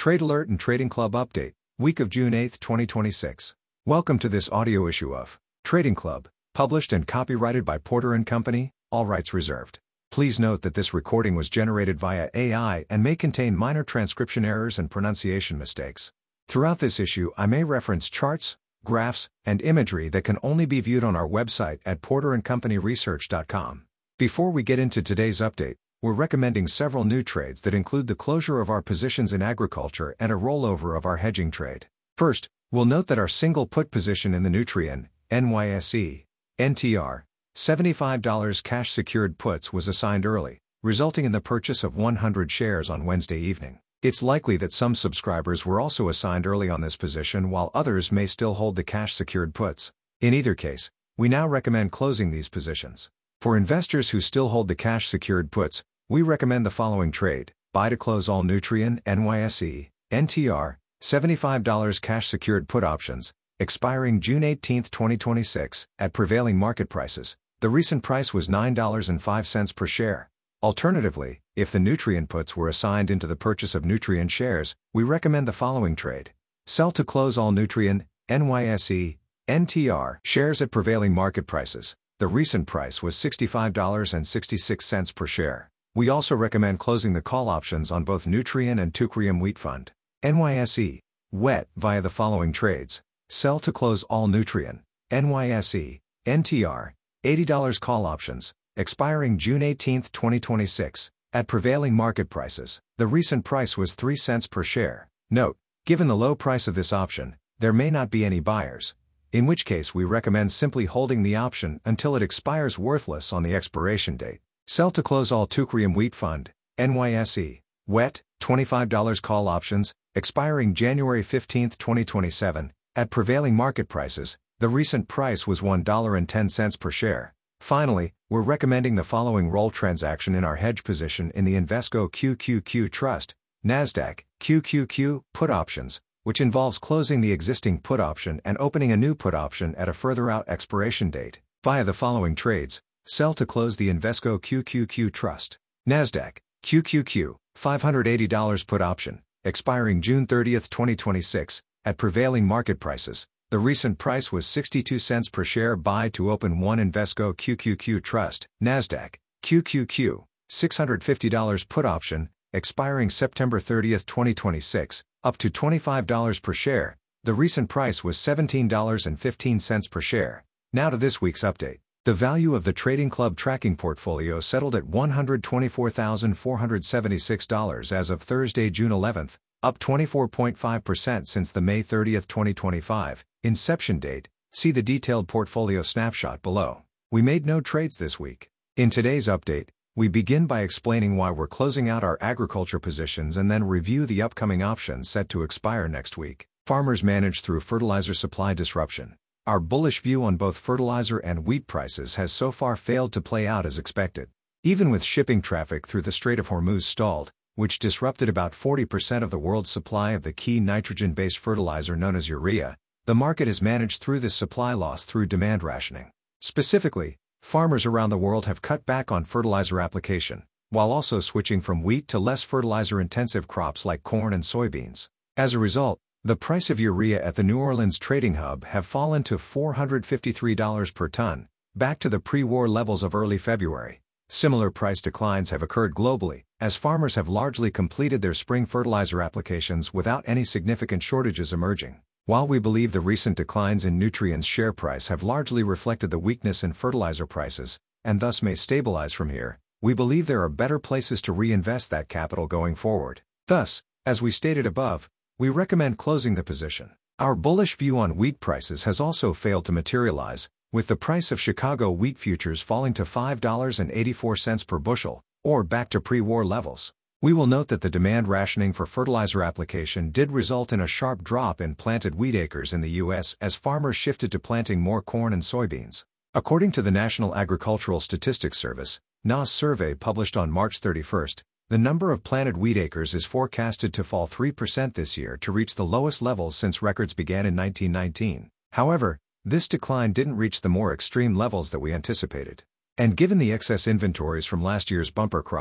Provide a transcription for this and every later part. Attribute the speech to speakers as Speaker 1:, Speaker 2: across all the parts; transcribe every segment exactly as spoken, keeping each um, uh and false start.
Speaker 1: Trade Alert and Trading Club Update, week of June eighth, twenty twenty-six. Welcome to this audio issue of Trading Club, published and copyrighted by Porter and Company, all rights reserved. Please note that this recording was generated via A I and may contain minor transcription errors and pronunciation mistakes. Throughout this issue, I may reference charts, graphs, and imagery that can only be viewed on our website at porter and company research dot com. Before we get into today's update, we're recommending several new trades that include the closure of our positions in agriculture and a rollover of our hedging trade. First, we'll note that our single put position in the Nutrien, N Y S E, N T R, seventy-five dollars cash secured puts was assigned early, resulting in the purchase of one hundred shares on Wednesday evening. It's likely that some subscribers were also assigned early on this position while others may still hold the cash secured puts. In either case, we now recommend closing these positions. For investors who still hold the cash secured puts, we recommend the following trade: buy to close all Nutrien, N Y S E, N T R, seventy-five dollars cash secured put options, expiring June eighteenth, twenty twenty-six, at prevailing market prices. The recent price was nine dollars and five cents per share. Alternatively, if the Nutrien puts were assigned into the purchase of Nutrien shares, we recommend the following trade: sell to close all Nutrien, N Y S E, N T R shares at prevailing market prices. The recent price was sixty-five dollars and sixty-six cents per share. We also recommend closing the call options on both Nutrien and Teucrium Wheat Fund, N Y S E, W E T via the following trades: sell to close all Nutrien, N Y S E, N T R, eighty dollars call options, expiring June eighteenth, twenty twenty-six, at prevailing market prices. The recent price was three cents per share. Note, given the low price of this option, there may not be any buyers, in which case we recommend simply holding the option until it expires worthless on the expiration date. Sell to close all Teucrium Wheat Fund, N Y S E, W E T, twenty-five dollars call options, expiring January fifteenth, twenty twenty-seven, at prevailing market prices. The recent price was one dollar and ten cents per share. Finally, we're recommending the following roll transaction in our hedge position in the Invesco Q Q Q Trust, NASDAQ, Q Q Q, put options, which involves closing the existing put option and opening a new put option at a further out expiration date, via the following trades: sell to close the Invesco Q Q Q Trust, NASDAQ, Q Q Q, five hundred eighty dollars put option, expiring June thirtieth, twenty twenty-six, at prevailing market prices. The recent price was sixty-two cents per share. Buy to open one Invesco Q Q Q Trust, NASDAQ, Q Q Q, six hundred fifty dollars put option, expiring September thirtieth, twenty twenty-six, up to twenty-five dollars per share. The recent price was seventeen dollars and fifteen cents per share. Now to this week's update. The value of the Trading Club tracking portfolio settled at one hundred twenty-four thousand four hundred seventy-six dollars as of Thursday, June eleventh, up twenty-four point five percent since the May thirtieth, twenty twenty-five, inception date. See the detailed portfolio snapshot below. We made no trades this week. In today's update, we begin by explaining why we're closing out our agriculture positions and then review the upcoming options set to expire next week. Farmers manage through fertilizer supply disruption. Our bullish view on both fertilizer and wheat prices has so far failed to play out as expected. Even with shipping traffic through the Strait of Hormuz stalled, which disrupted about forty percent of the world's supply of the key nitrogen-based fertilizer known as urea, the market has managed through this supply loss through demand rationing. Specifically, farmers around the world have cut back on fertilizer application, while also switching from wheat to less fertilizer-intensive crops like corn and soybeans. As a result, the price of urea at the New Orleans trading hub have fallen to four hundred fifty-three dollars per ton, back to the pre-war levels of early February. Similar price declines have occurred globally, as farmers have largely completed their spring fertilizer applications without any significant shortages emerging. While we believe the recent declines in Nutrien's share price have largely reflected the weakness in fertilizer prices, and thus may stabilize from here, we believe there are better places to reinvest that capital going forward. Thus, as we stated above, we recommend closing the position. Our bullish view on wheat prices has also failed to materialize, with the price of Chicago wheat futures falling to five dollars and eighty-four cents per bushel, or back to pre-war levels. We will note that the demand rationing for fertilizer application did result in a sharp drop in planted wheat acres in the U S as farmers shifted to planting more corn and soybeans. According to the National Agricultural Statistics Service, N A S survey published on March thirty-first, the number of planted wheat acres is forecasted to fall three percent this year to reach the lowest levels since records began in nineteen nineteen. However, this decline didn't reach the more extreme levels that we anticipated. And given the excess inventories from last year's bumper crop,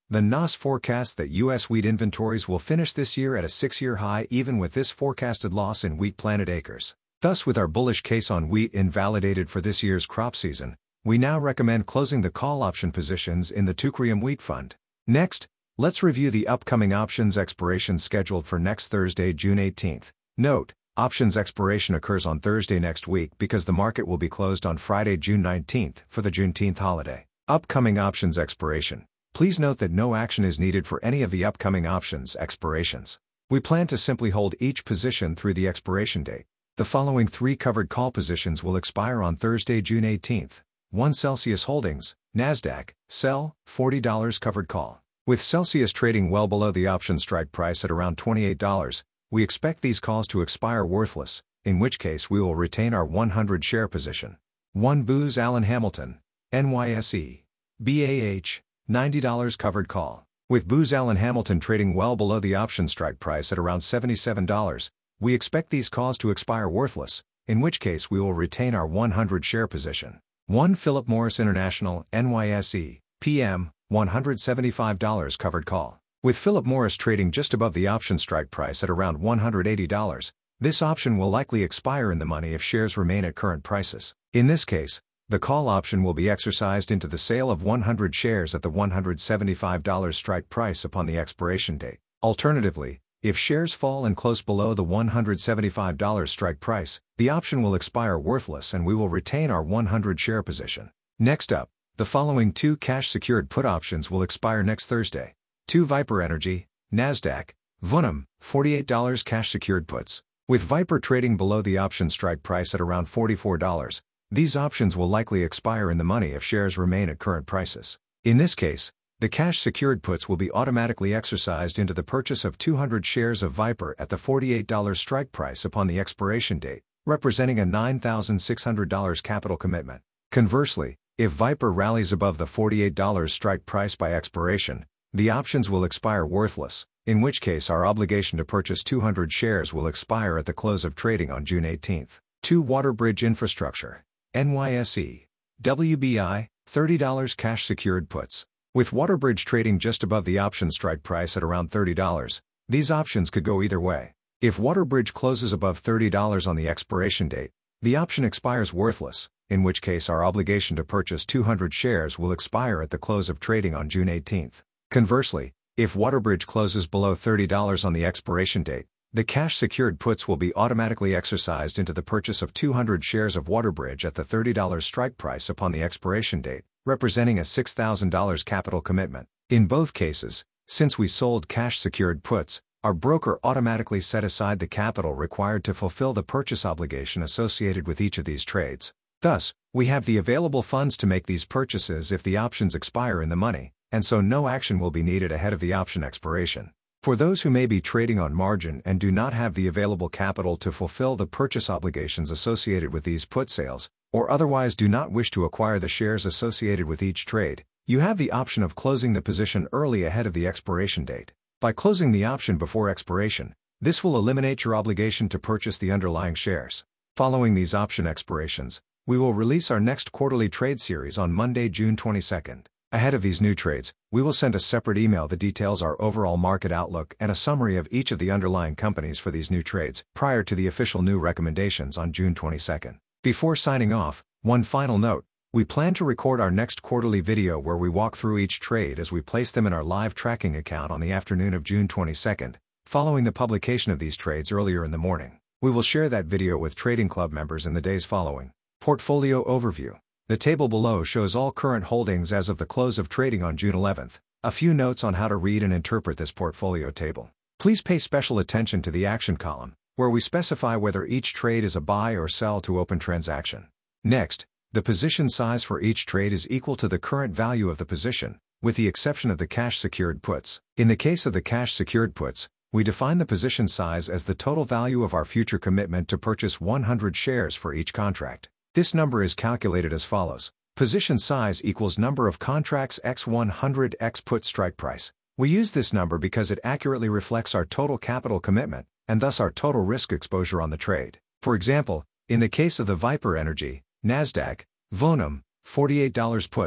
Speaker 1: The N A S forecasts that U S wheat inventories will finish this year at a six-year high even with this forecasted loss in wheat planted acres. Thus, with our bullish case on wheat invalidated for this year's crop season, we now recommend closing the call option positions in the Teucrium Wheat Fund. Next, let's review the upcoming options expiration scheduled for next Thursday, June eighteenth. Note, options expiration occurs on Thursday next week because the market will be closed on Friday, June nineteenth for the Juneteenth holiday. Upcoming options expiration. Please note that no action is needed for any of the upcoming options expirations. We plan to simply hold each position through the expiration date. The following three covered call positions will expire on Thursday, June eighteenth. one Celsius Holdings, NASDAQ, sell, forty dollars covered call. With Celsius trading well below the option strike price at around twenty-eight dollars, we expect these calls to expire worthless, in which case we will retain our one hundred share position. one Booz Allen Hamilton, N Y S E, B A H, ninety dollars covered call. With Booz Allen Hamilton trading well below the option strike price at around seventy-seven dollars, we expect these calls to expire worthless, in which case we will retain our one hundred share position. one Philip Morris International, N Y S E, P M, one hundred seventy-five dollars covered call. With Philip Morris trading just above the option strike price at around one hundred eighty dollars, this option will likely expire in the money if shares remain at current prices. In this case, the call option will be exercised into the sale of one hundred shares at the one hundred seventy-five dollars strike price upon the expiration date. Alternatively, if shares fall and close below the one hundred seventy-five dollars strike price, the option will expire worthless and we will retain our one hundred share position. Next up, the following two cash-secured put options will expire next Thursday. two Viper Energy, NASDAQ, V U N M, forty-eight dollars cash-secured puts. With Viper trading below the option strike price at around forty-four dollars, these options will likely expire in the money if shares remain at current prices. In this case, the cash-secured puts will be automatically exercised into the purchase of two hundred shares of Viper at the forty-eight dollars strike price upon the expiration date, representing a nine thousand six hundred dollars capital commitment. Conversely, if Viper rallies above the forty-eight dollars strike price by expiration, the options will expire worthless, in which case our obligation to purchase two hundred shares will expire at the close of trading on June eighteenth. two Waterbridge Infrastructure, N Y S E, W B I, thirty dollars cash secured puts. With Waterbridge trading just above the option strike price at around thirty dollars, these options could go either way. If Waterbridge closes above thirty dollars on the expiration date, the option expires worthless, in which case our obligation to purchase two hundred shares will expire at the close of trading on June eighteenth. Conversely, if Waterbridge closes below thirty dollars on the expiration date, the cash-secured puts will be automatically exercised into the purchase of two hundred shares of Waterbridge at the thirty dollars strike price upon the expiration date, representing a six thousand dollars capital commitment. In both cases, since we sold cash-secured puts, our broker automatically set aside the capital required to fulfill the purchase obligation associated with each of these trades. Thus, we have the available funds to make these purchases if the options expire in the money, and so no action will be needed ahead of the option expiration. For those who may be trading on margin and do not have the available capital to fulfill the purchase obligations associated with these put sales, or otherwise do not wish to acquire the shares associated with each trade, you have the option of closing the position early ahead of the expiration date. By closing the option before expiration, this will eliminate your obligation to purchase the underlying shares. Following these option expirations, we will release our next quarterly trade series on Monday, June twenty-second. Ahead of these new trades, we will send a separate email that details our overall market outlook and a summary of each of the underlying companies for these new trades, prior to the official new recommendations on June twenty-second. Before signing off, one final note: we plan to record our next quarterly video where we walk through each trade as we place them in our live tracking account on the afternoon of June twenty-second, following the publication of these trades earlier in the morning. We will share that video with Trading Club members in the days following. Portfolio Overview. The table below shows all current holdings as of the close of trading on June eleventh. A few notes on how to read and interpret this portfolio table. Please pay special attention to the action column, where we specify whether each trade is a buy or sell to open transaction. Next, the position size for each trade is equal to the current value of the position, with the exception of the cash-secured puts. In the case of the cash-secured puts, we define the position size as the total value of our future commitment to purchase one hundred shares for each contract. This number is calculated as follows. Position size equals number of contracts x one hundred x put strike price. We use this number because it accurately reflects our total capital commitment, and thus our total risk exposure on the trade. For example, in the case of the Viper Energy, NASDAQ, V U N M, forty-eight dollars puts,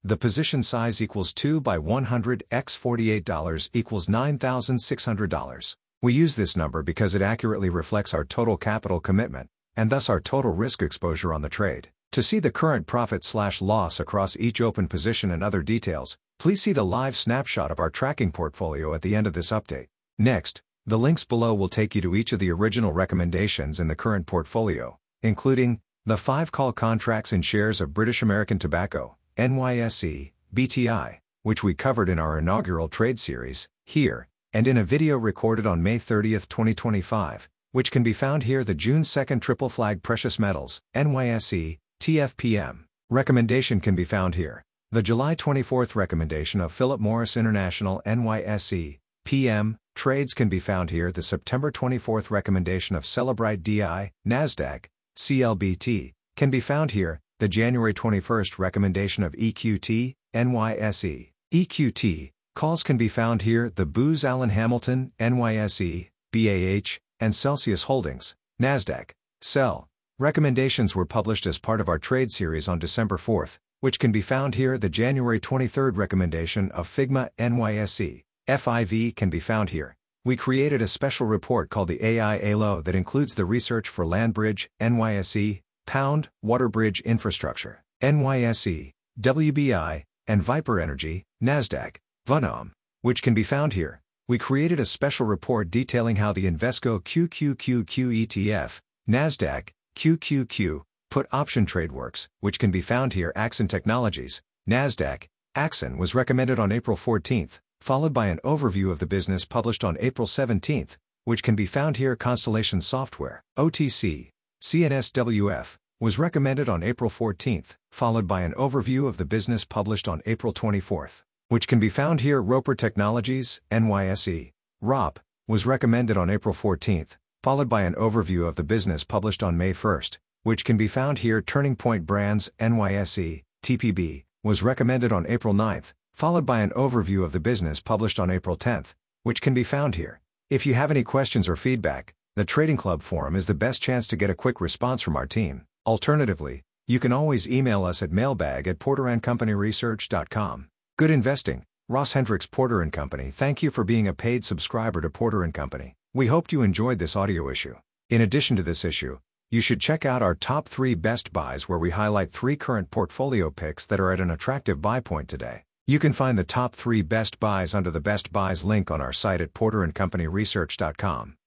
Speaker 1: The position size equals two by one hundred x forty-eight dollars equals nine thousand six hundred dollars. We use this number because it accurately reflects our total capital commitment, and thus our total risk exposure on the trade. To see the current profit slash loss across each open position and other details, please see the live snapshot of our tracking portfolio at the end of this update. Next, the links below will take you to each of the original recommendations in the current portfolio, including the five call contracts in shares of British American Tobacco, N Y S E, B T I, which we covered in our inaugural trade series, here, and in a video recorded on May thirtieth twenty twenty-five, which can be found here. The June second Triple Flag Precious Metals, N Y S E, T F P M, recommendation can be found here. The July twenty-fourth recommendation of Philip Morris International, N Y S E, P M, trades can be found here. The September twenty-fourth recommendation of Cellebrite D I, NASDAQ, C L B T, can be found here. The January twenty-first recommendation of E Q T, N Y S E, E Q T, calls can be found here. The Booz Allen Hamilton, N Y S E, B A H, and Celsius Holdings, NASDAQ, C E L, recommendations were published as part of our trade series on December fourth, which can be found here. The January twenty-third recommendation of Figma, N Y S E, F I V can be found here. We created a special report called the A I A L O that includes the research for LandBridge, N Y S E, Pound, WaterBridge Infrastructure, N Y S E, W B I, and Viper Energy, NASDAQ, V N O M, which can be found here. We created a special report detailing how the Invesco Q Q Q Q E T F, NASDAQ, Q Q Q, put option trade works, which can be found here. Axon Technologies, NASDAQ, Axon was recommended on April fourteenth, followed by an overview of the business published on April seventeenth, which can be found here. Constellation Software, O T C, C N S W F, was recommended on April fourteenth, followed by an overview of the business published on April twenty-fourth, which can be found here. Roper Technologies, N Y S E, R O P, was recommended on April fourteenth, followed by an overview of the business published on May first, which can be found here. Turning Point Brands, N Y S E, T P B, was recommended on April ninth, followed by an overview of the business published on April tenth, which can be found here. If you have any questions or feedback, the Trading Club forum is the best chance to get a quick response from our team. Alternatively, you can always email us at mailbag at porter and company research dot com. Good investing, Ross Hendricks, Porter and Company. Thank you for being a paid subscriber to Porter and Company. We hoped you enjoyed this audio issue. In addition to this issue, you should check out our top three best buys, where we highlight three current portfolio picks that are at an attractive buy point today. You can find the top three best buys under the Best Buys link on our site at porter and company research dot com.